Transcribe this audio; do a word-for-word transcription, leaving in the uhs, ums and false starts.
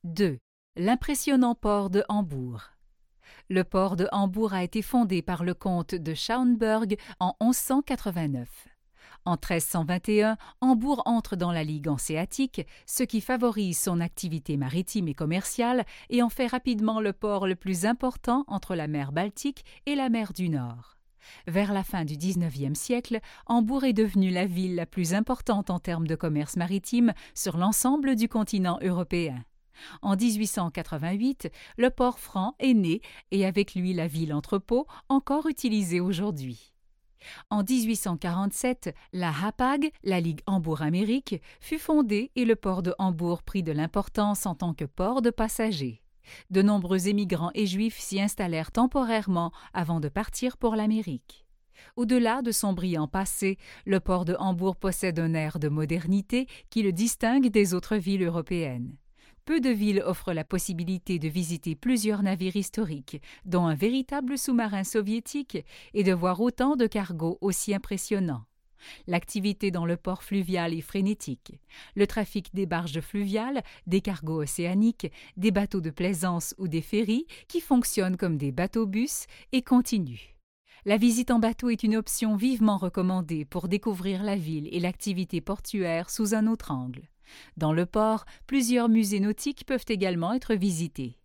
deux. L'impressionnant port de Hambourg. Le port de Hambourg a été fondé par le comte de Schauenberg en onze cent quatre-vingt-neuf. En treize cent vingt et un, Hambourg entre dans la Ligue hanséatique, ce qui favorise son activité maritime et commerciale et en fait rapidement le port le plus important entre la mer Baltique et la mer du Nord. Vers la fin du dix-neuvième siècle, Hambourg est devenue la ville la plus importante en termes de commerce maritime sur l'ensemble du continent européen. En dix-huit cent quatre-vingt-huit, le port franc est né et avec lui la ville-entrepôt, encore utilisée aujourd'hui. En dix-huit cent quarante-sept, la Hapag, la Ligue Hambourg-Amérique, fut fondée et le port de Hambourg prit de l'importance en tant que port de passagers. De nombreux émigrants et juifs s'y installèrent temporairement avant de partir pour l'Amérique. Au-delà de son brillant passé, le port de Hambourg possède un air de modernité qui le distingue des autres villes européennes. Peu de villes offrent la possibilité de visiter plusieurs navires historiques, dont un véritable sous-marin soviétique, et de voir autant de cargos aussi impressionnants. L'activité dans le port fluvial est frénétique. Le trafic des barges fluviales, des cargos océaniques, des bateaux de plaisance ou des ferries qui fonctionnent comme des bateaux-bus est continu. La visite en bateau est une option vivement recommandée pour découvrir la ville et l'activité portuaire sous un autre angle. Dans le port, plusieurs musées nautiques peuvent également être visités.